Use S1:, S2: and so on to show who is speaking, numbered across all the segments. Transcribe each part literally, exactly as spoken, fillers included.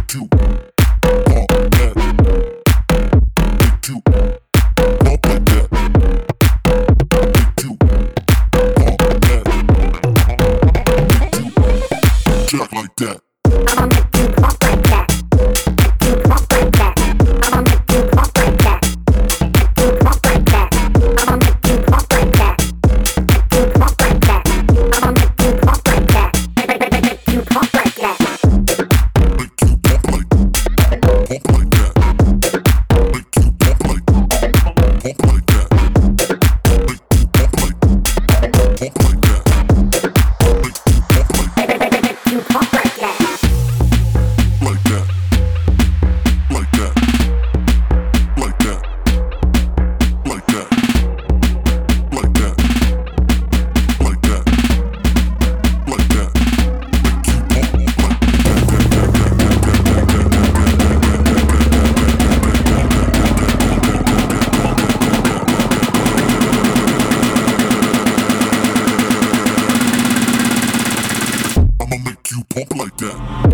S1: you pump that. Make you pump like that. Make you pump that. Make you jack like that.
S2: I'ma make you pump like that. Make you pump like that. I'ma make you pump like that. Make you pump like that. I'ma make you pump like that. Make you pump like that. I'ma make you pump like that. Make you pump like that.
S1: Make you pump like, pump like that. Make you pump like, pump like that. Make you pump like, pump like that. Make you pump like,
S2: Make you pump like that.
S1: like that, like that, like that, like that, like that, like that, like that. Make you pump I'ma make you pump like that.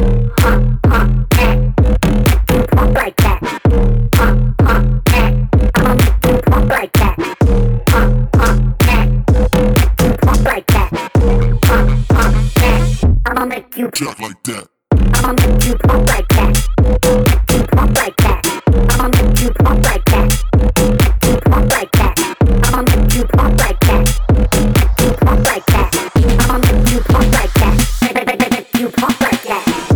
S2: Pump like that. Pump, pump, that. I'ma make you pump like that. Pump, pump, that. Make you pump like that. Pump, pump, that. I'ma make you.
S1: Jack like that.
S2: I'ma make you pump like that. Make you pump like that. I'ma make you pump like that. Make you pump like that. I'ma make you pump like that. Make you pump like that. I'ma make you pump like that. Make you pump like that.